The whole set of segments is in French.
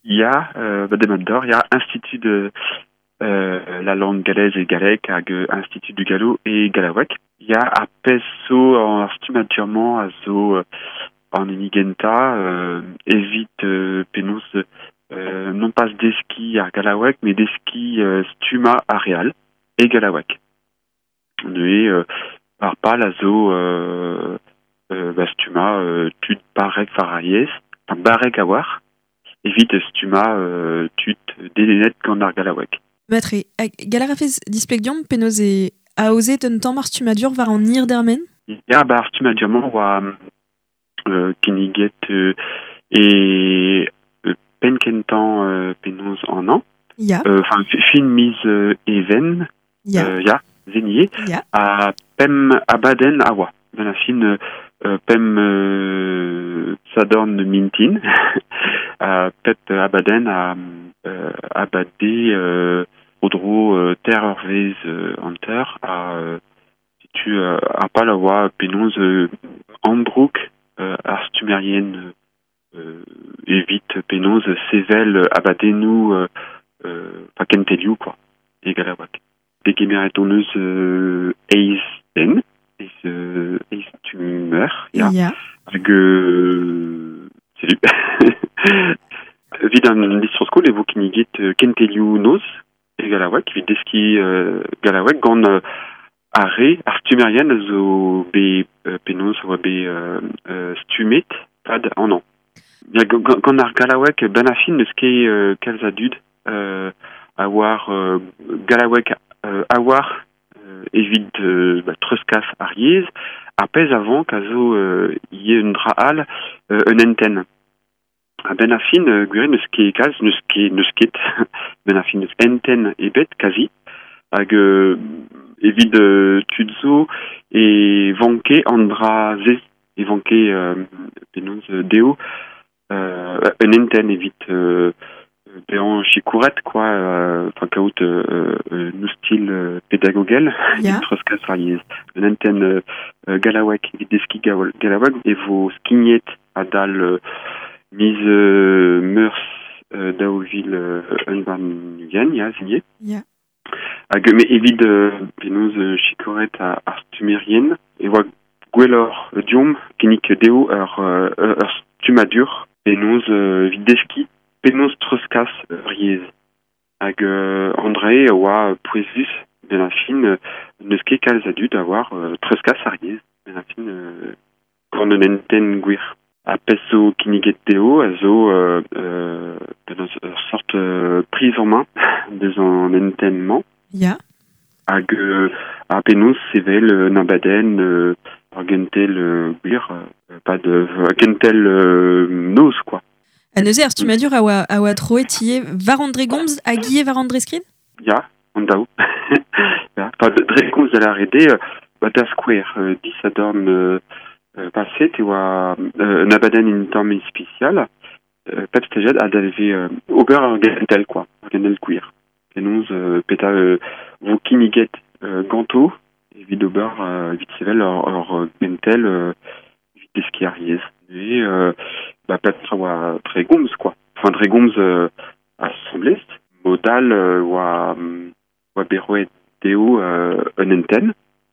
Il y a, il y a Institut de la langue galaise et galec, Institut du Gallo et Galawak. Il y a à Peso en stumatuirement à zo en Inigenta, évite Pénous, non pas des skis à Galawak, mais des skis Stuma à Real et Galawak. Et par pas la zo Stuma, tud barek farayes, barek awar, évite Stuma, tud délénet gandar Galawak. Matre, galarafez displegdium penaos e aozet un tammar stumadur var an ir dermen? Ja, stumadur wa kiniget et penkentan penaos an an. Ya. Enfin, fin mise even. Ya. Ja, zenier. Ya. A pem abaden awa. Ben a fin pem sadorn mintin. A pep abaden a abadé Odro terre vez anter a tu a pas la voix pénose Ambrook arstumérienne évite pénose Sevel abadenou pas Kenteliou quoi et Galawak des gémératoneuses Eisen Eis tumeur Ya. avec salut vid an listroscool evo kinigit Kenteliou noz et Galawak vid deski Galawak gant arre arstumérienne zo be penaos oa be stumet pad an an. Gant ar Galawak ben a fin eus ket kalz a dud a war Galawak a war evit treuskas ar yez a pez avant ka zo ie un dra al un enten. A ben a fin gwirem eus ket kalz neus ket ben a fin eus enten ebet kazi hag evit tudzo e vanke an dra zez e vanke penaos deo un enten evit bean chikouret quoi enfin kaout nou stil pédagogel Ya. treuskas ar yez un enten Galawak evit deski Galawak evo skignet a dal miz meurs daouvil un bar nugen ya zinier. Ya. Hag me evit penaos chikouret ar stumérien e oa gwellor diom kinnik deo ur stumadur penaos evit deski penaos treuskas riez. Hag André oa pouezus ben a fin neus ket kalz a dud a war treuskas ar yez ben a fin gant un enten gwir. A pez zo kinniget deo a zo penaos ur sort prise en main deus an entennement. Ya. Hag a penaos sevel nabaden ar gentel gwir pad gentel noz quoi. A neuze ar stumadur a oa troet tie var an dregomz a gie var an dreskrid? Ja, an daou. Ja, pad dregomz a la rede da skwer disadorn paset e oa nabaden in tamm spécial pep stejet a dalve ober ar gentel quoi, ar gentel gwir. Penaos peta vo kinniget ganto evit ober evit sevel ur gentel evit deski ar yez. Et pep oa dregomz quoi. Enfin dregomz a semblest modal oa beroet deo un enten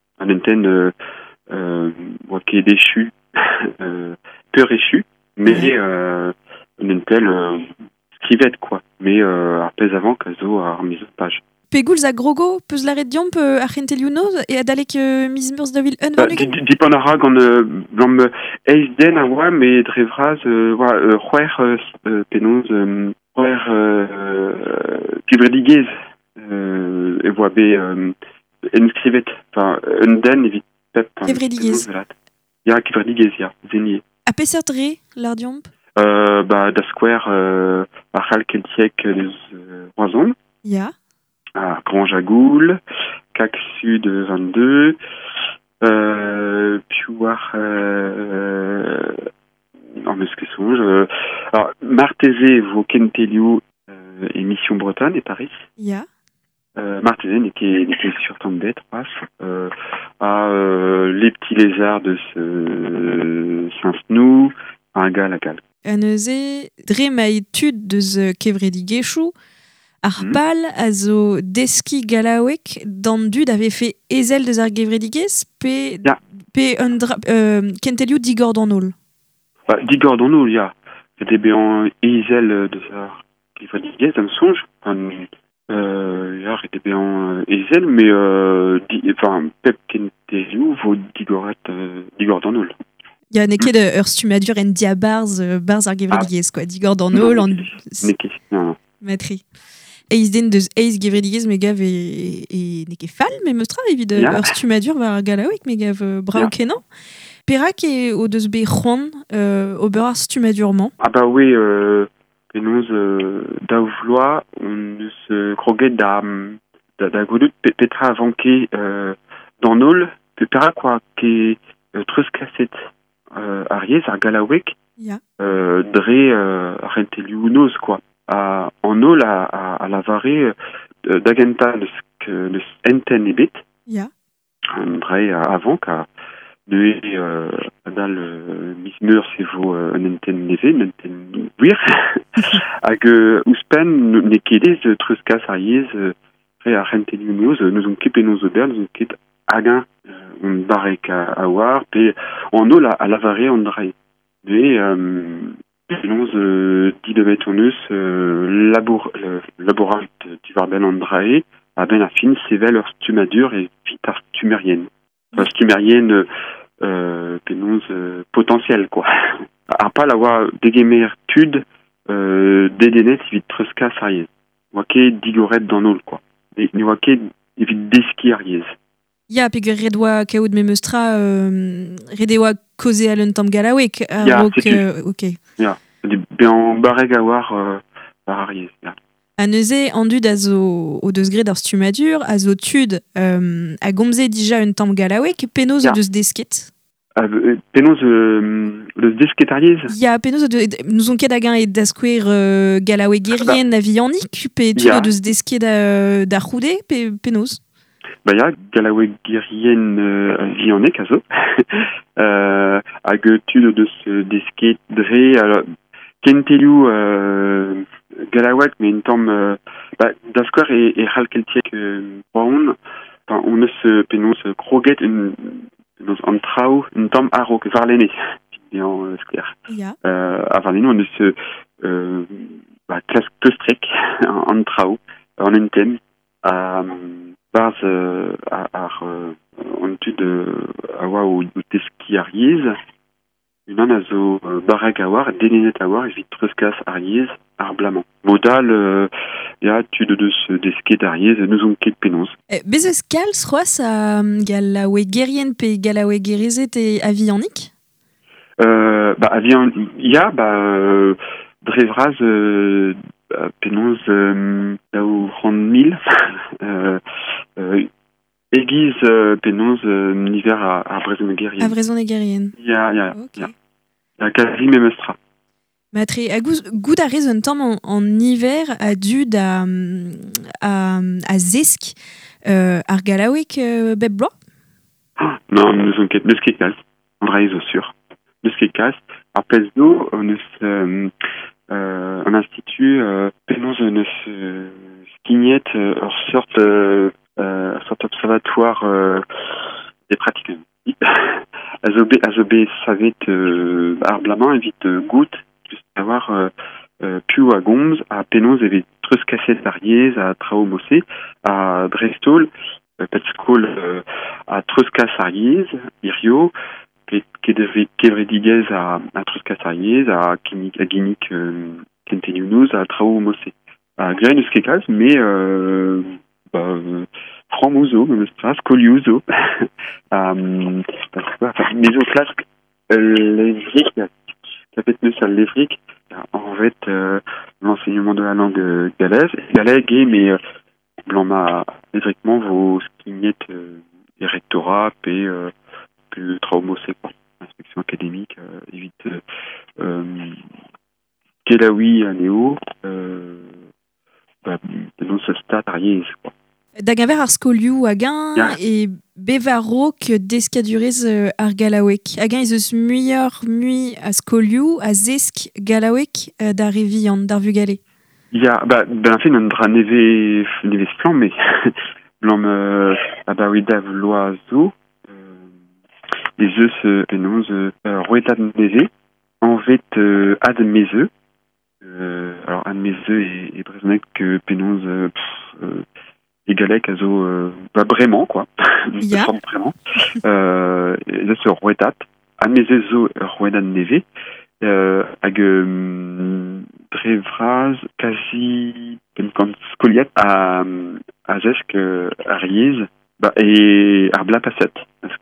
oa ket dechu peur echu mais un entel skrivet quoi mais ar pez avant ka zo ar miz page. Pegoulz a grogo peus la red diomp ar c'hentelioù noz e adalek miz meurs davil un var nugen? Dipan a ra gant blam eiz den a oa me dre vraz c'hwer penaos c'hwer kivredigez e oa be enskrivet enfin un den evit pep Kivredigez. Ya kivredigez ya zenier. A peseurt re l'ar diomp? Da skwer ar c'hal keltiek deus roazhon. Ya. À Grand-Jagoul, CAC Sud 22, Puar, non mais ce que songe, alors Martézé, vos Kenteliou, émission Bretagne et Paris. Ya. Martézé n'était sur Tambet, les petits lézards de Saint-Snou, un gal à gal. a neuze dre ma etud deus kevredigezhioù ar pal a zo deski galawek d'an dud ave fait ezel deus ar gevredigez pe un kentelioù digor d'an holl. Digor d'an holl, ya. Ede bean ezel deus ar gevredigez am sonj. Ede bean ezel, mais pep kentelioù vo digor d'an holl. Ya neket ur stumadur en dia barz ar gevredigez, quoi. Digor d'an holl. Neket, non. Matri. Eiz den deus eiz gevredigez me gav neket fall, me meustra evit ur stumadur war galawek me gav brao kenan. Perak o deus bet c'hoant ober ar stumadurman? Oui, penaos daou vloaz on eus kroget da goudout petra avanke d'an holl, perak quoi ke treuz kaset ar yez ar galawek dre rentelioù noz, quoi. En holl a lavare d'agenta neus enten ebet. An dre avant ka neue adal mis meur se vo un enten neve, un enten wir. Hag ouspen ne kedez treuzkas ar yez dre ar rentelioù noz, neus on ket penaos ober, neus on ket hagin on barek a war, pe en holl a lavare an dre. Penaos dibemet on eus laboraj diwar ben an drae a ben a fin sevel ur stumadur e vit ar stumerien. Stumerien penaos potentiel, quoi. Ar pal a oa degemer tud dedenet evit treuzkas ar yez. Oa ket digoret d'an holl, quoi. Ne oa ket evit deski ar yez. Ya, peogwir red oa kaout me meustra red oa koze al un tamm galawek. Ya, setu. Ok. Ya, bean bareg a war ar yez, ya. A neuze an dud a zo o deus gret ar stumadur, a zo tud a gomze dija un tamm galawek, penaos o deus desket? Penaos eus desket ar yez? Ya, penaos nous on ket hag-eñ e daskouer galawek gerien a viannik, pe tud o deus desket da c'houde, penaos? Ya, galawek gerien a viannek a zo. Hag tud o deus desket dre kentelioù galawek, mais un tamm daskouer e c'halkeltiek braon, on eus penaos kroget penaos an traoù un tamm arog varlene, bien skler. A varlene on eus klaustrek an traoù, an enten, barz an tud a oa o deski ar yez, unan a zo bareg a war, denenet a war, evit treuzkas ar yez ar blaman. Modal, ya, tud o deus desket ar yez, neus on ket penaos. Bez eus kalz c'hoaz a galawek gerien pe galawek gerezet a viannik? A viannik, ya, dre vraz penaos daou c'hoant mil. Egiz penaos niver a brezhoneg-gerien. A brezhoneg-gerien. Ya. Ya kazi me meustra. Matri, a gout a rez un tamm en hiver a dud a zesk ar galawek bep bloaz? Non, neus on ket neus ket kalz. An dra zo sur. Neus ket kalz. Ar pez zo, on eus an institut penaos on eus skignet ur sort observatoire des pratiques. A zo bet savet ar blaman evit gout just a war piou a gomz a penaos evit treuzkaset ar yez a traoù mose a drestol pet skol a treuzkas ar yez irio ket evit kevredigez a treuzkas ar yez a ginnik kentelioù noz a traoù mose. A gren eus ket kalz, mais franc zo, me meustra, skolioù zo. Mezo klask levrik, kapet neus al levrik, en fait l'enseignement de la langue galaise. Galeg mais blanc ma levrikman vo skignet e rectorat pe traumose, quoi. Inspection académique, évite kelaoui a neo, penaos stad ar yez, quoi. Da gaver ar skolioù hag-eñ e bevarok deskadurez ar galawek. Hag ez eus muioc'h mui a skolioù a zesk galawek da revian, d'ar vugale. Ya, ben fin un dra neve flan, mais blanc abaouidav loa zo, les eus penaos roetat neve, en vet ad mezeu. Alors ad mezeu et brezhoneg que penaos egalek a zo vraiment, quoi. Ya. Vraiment. Les eus roetat, ad mezeu zo roetat neve, hag drevraz quasi comme scoliet à zesk ar yez et ar bla passet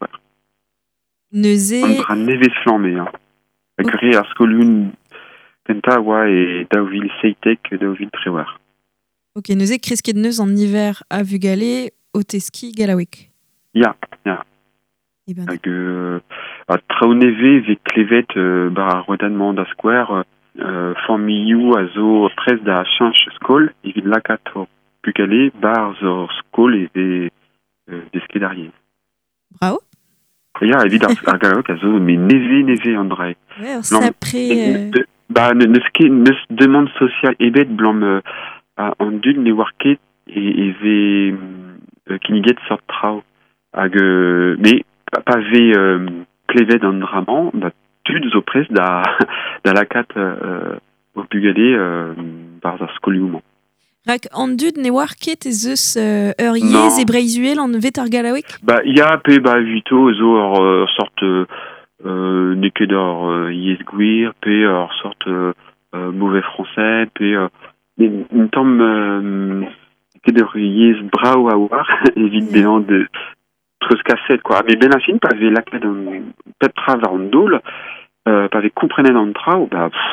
Neuze... on dra nevez flamme hag re ar skolioun penta oa e daouvil seitek daouvil trewar. Ok, neuze kresket neus en hiver a vugale o teski galawek. Ya. Eh ben, Hag trao neve ve klevet bar ar roedanman da square familloù a zo prez da chanch skol evit lakat o pugale bar zo skol e desket ar yez. bravo. Ya, evit ar galawek a zo me neve an dra. Ouais, alors sapré... Neus demande social ebet blanc an dud ne war ket e ve kiniget sort trao hag me pa ve klevet an draman tud zo prez da lakat o pugale bar ar skolioù. Rak an dud ne war ket ez eus ur yez e breizuel an vet ar galawek? Ya pe vito zo ur sort neket ur yez gwir, pe ur sort mauvais français, pe un tamm ket ur yez brao a war evit behan de treus kaset, quoi. Mais ben a fin pa ve laket an pet tra war an dol, pa ve komprenet an trao,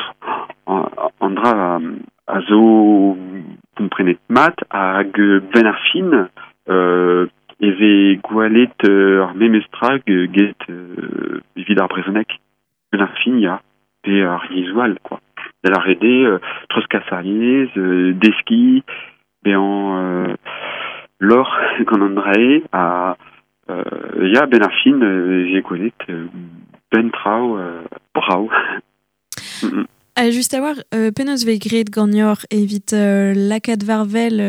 an dra a zo komprenet mat hag ben a fin e ve gwalet ar memestrag get evit ar brezhoneg. Ben a fin ya, pe ar yezoual, quoi. Del ar rede treus kas ar yez, deski, behan lor gant an drae a ya ben a fin ve gwalet ben trao brao. Just a war, penaos ve gret gagnor evit lakat varvel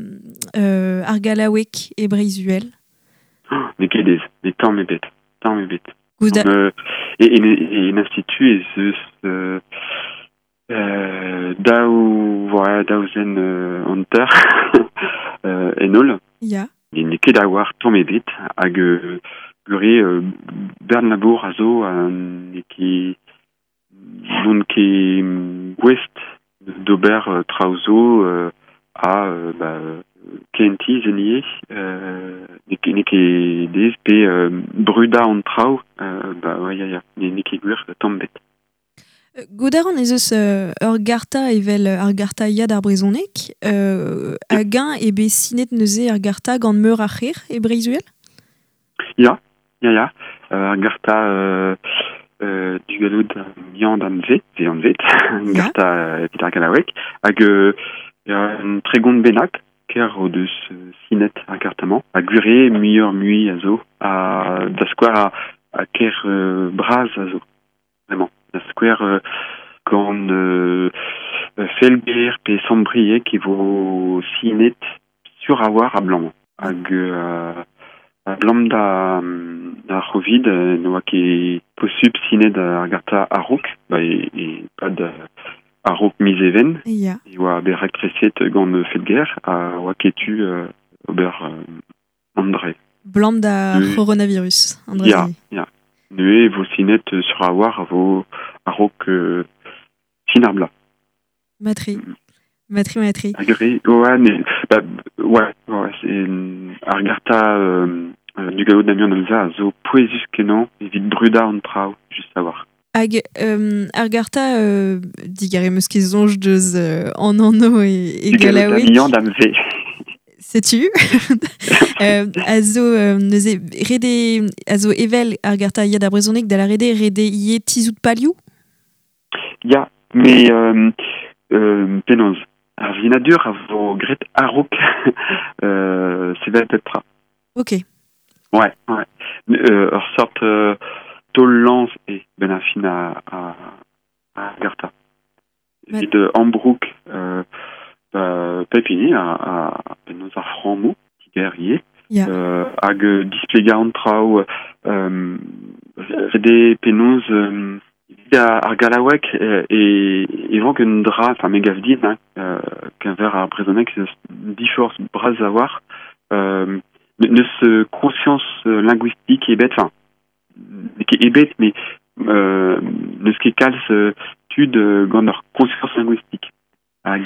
ar galawek e breizuel. Ne kedez, ne tamm ebet. Gouda... Et l'institut ez eus daouzen anter enol. Ya. Ne ket a war tamm ebet hag gure bern labour a zo ne ket non ket gwest d'ober traozo a kenti zenie ne ket dez pe bruda an trao ya ne ket gwir tambet. Goudaran ez eus ur garta evel ar garta yad ar brezhoneg hag e be sinet neuze ar garta gant meur ar c'her e breizuel? Ya. Ar garta du galloud mian an vet, garta evit ar galawek, hag un tregont benak, ker o deus sinet ar gartamañ, hag gure muioc'h mui a zo, da skouer a ker braz a zo, vraiment. Da skouer gant felger pe sambriek e vo sinet sur a war a blanc, hag blanc da rovid ne oa ket posub sinet ar garta a-raok, e pad a-raok miz even, Ya. e oa bet rektreset gant felger a oa ketu ober an dre. Blanc da coronavirus. Ya. Nue vo sinet sur a war vo a-raok sin ar bla. Matri. Agre, ar garta du galloud d'Amiens Olza a zo poezus kenan evit bruda an trao, just a war. Hag ar garta digare meus ket zonj deus an anno e galawek. Du galloud d'Amiens d'Amve. Sais-tu a zo evel ar garta yad ar brezhoneg da la rede ie tizout palioù? Ya, me penoz. Ar vinadur a vo gret a-raok sevel petra. Ok. Ouais. Sorte Tollans et Benafin à Garta. Et de Hambrook, Pépini à nos Franmou, qui guerrier. Hag displegaant trao rede penaos ar galawek et vont qu'un dra, enfin megavdin, qu'un verre à Brezhoneg, difforce bras à voir, ne conscience linguistique et bête, enfin, qui est bête, mais ne ce qui calce tude gant leur conscience linguistique. Hag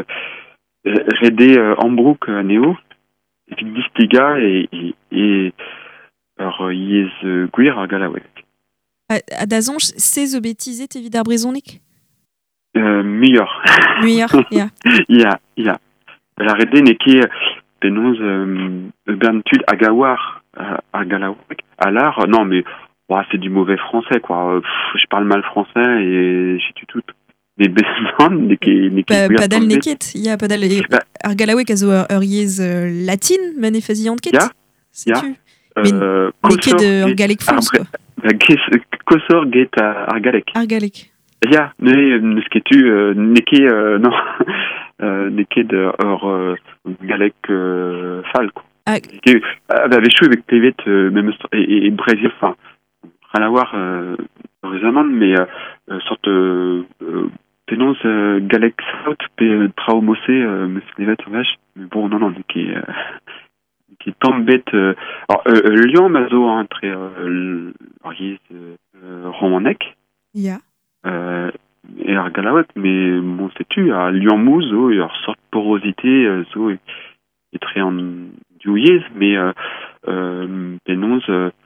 rede Hambrook néo, et displega et alors yez gwir ar galawek. A dazonj, se zo bêtisé evit ar Brezhoneg? Meilleur. Meilleur, ya. Ya. La rede n'est qui penaos berntud agawar ar galawek. Alors, non, mais c'est du mauvais français, quoi. Je parle mal français et j'ai tout. Mais non, n'est qui Padal neket, ya padal ar galawek a zo ur yez latin, men e fazi ket. Ya. Mais neket ur galek fons, quoi. Kosor get ar galek. Ar galek. Ya, ne sketu neket non, neket ur galek fal, quoi. Avec chou avec Tevet, même et Brésil, enfin, rien à voir récemment, mais sorte pénons galek saut pe traumosé me snevet vache, mais bon non qui tombe bête. Alors Lyon mazo entre ariez romanek. Ya. Et ar galawek, mais bon c'est-tu à Lyon mouzo et sorte porosité zo et très en douillez, mais pénons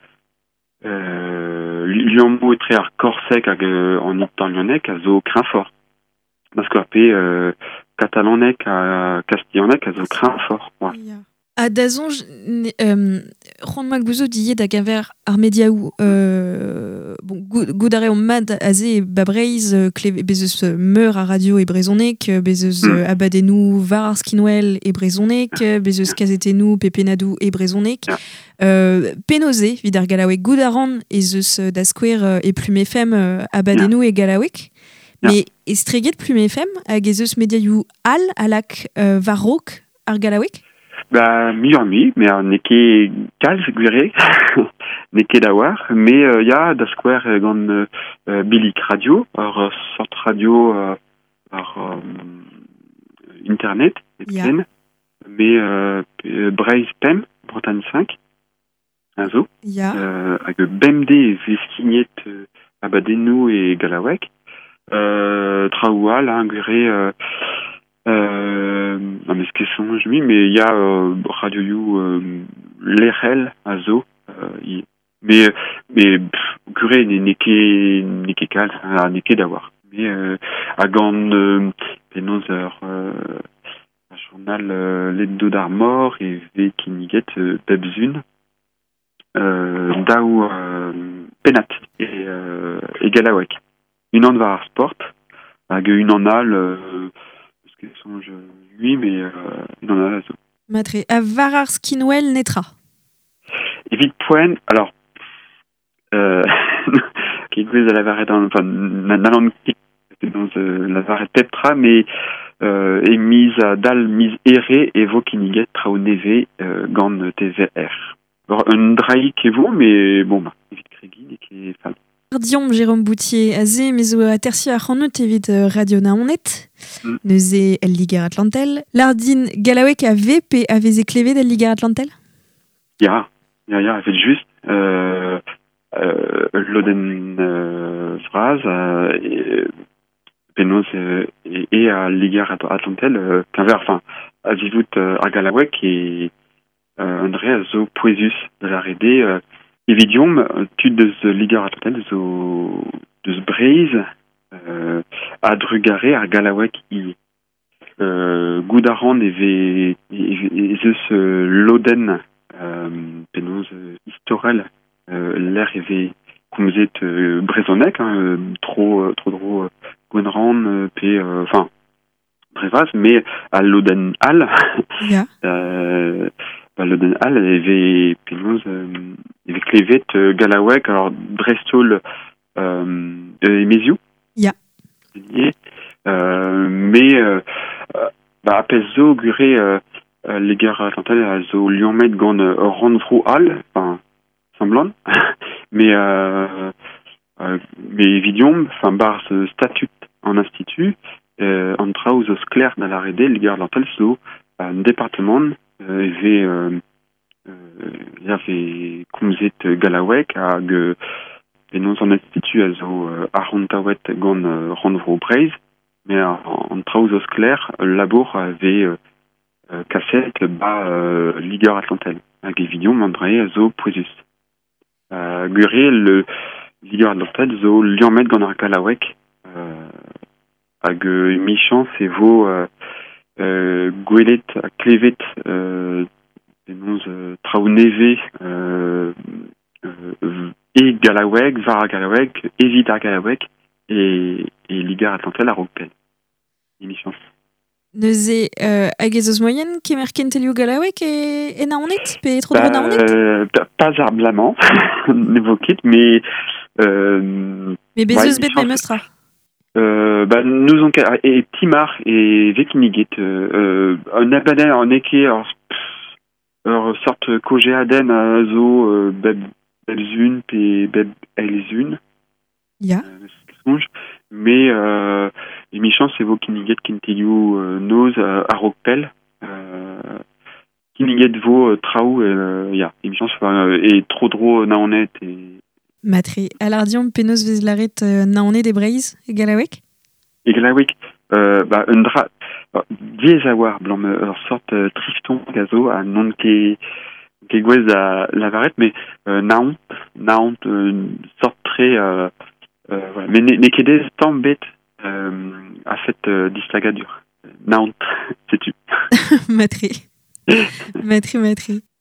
Lyon mou est très ar corsec en italionek à zo crin fort. Parce que après catalanec à castillonec à zo crin fort. Ouais. Yeah. A dazonj, c'hoant mak bouzo diet da gaver ar mediaou, bon, goudare o mad aze babreiz bezeus meur a radio e Brezhoneg, bezeus abadenou var ar skinwell e Brezhoneg, bezeus kazetenou pepenadou e Brezhoneg. Penoze, vid ar galawek goudaran e zeus da skouer e plume fem abadenou e galawek. Mais estreget plume fem hag e zeus mediaou al alak varrok ar galawek? Mi, mais neke kalz gwire, neke dawar, mais ya da square gant bilik radio, sorte radio internet, mais Breiz Pem, Bretagne 5, un zo, hag bemde veskignet abadenou et galawek, traoua, là, gwire, non mais ce que songe lui, mais il y a Radio You l'RL à Zo, mais curé n'est cal, n'est d'avoir, mais à gant penoser un journal l'Hebdo d'Armor et V qui niguet Pebzun daou penat et galawek une en var sport hag une en al songe lui, mais il en a la zone. Matre, a varar skinwell netra. Evit poen, alors, qui est à la varette, enfin, nalan dans la varette peptra, mais est mise à dal mise erré et vokiniget trao neve gant TVR. Alors, un draï qui est bon, mais bon, evit kregi, et qui est fan. Diom Jérôme Boutier aze mezo a terci a c'hanneut evit radio naonet, neuze el ligar Atlantel. Lardin galawek a VP a veze klevet el ligar Atlantel? Ya, fait juste loden phrase penaos et à ligar Atlantel qu'un ver, enfin, a vivout ar galawek et André a zo poesus de la rede evidium tud deus ligar Atlantel zo deus Breiz a drugare ar galawek i goudaran e zeus loden penaos historel l'air eve koumzet Brezhoneg, trop gwenran pe enfin brevas, mais à loden al le den al eve penaos eve klevet galawek alors drestol emezioù. Ya. Mais apes zo gure leger Atlantal a zo liamet gant randvro al, enfin semblant, mais evidiom, enfin bar statut en institut, an traoù zo skler da la rede leger Atlantal zo un département eve komzet galawek hag penaos an institut a zo arrontawet gant randvro breiz, mais an traoù zo skler labour ave kaset ba liger Atlantal hag evidiom an dre a zo pouezus. Gure le liger Atlantal zo liamet gant ar galawek hag emichans e vo gwelet a klevet penaos traoù neve e galawek, var a galawek, evit ar galawek e liger Atlantal a rokpel. Emichans. Neuze hag ez eus moyen kemer kentelioù galawek e naonet pe tro dro naonet? Pas ar blamant, ne vo ket, mais Mais bezeus bet me meustra. Nous on et timar et vekiniget un abaden en eke ur sort kojeaden a zo bebzun pe beb elzun. Ya. Mais emichans e vo kiniget kentelioù noz a rokpel. Kiniget vo traoù ya. Emichans e tro dro naonet e... Matri, alardiom penaos vez laret naonet e breiz e galawek? E galawek, un dra... diez a war blanc ur sort trifton gazo a non ket gwez a lavaret, mais naont sort tre... voilà. Mais ne kedez tamm bet a fait dislagadur. Naont, sais-tu. Matri. Matri.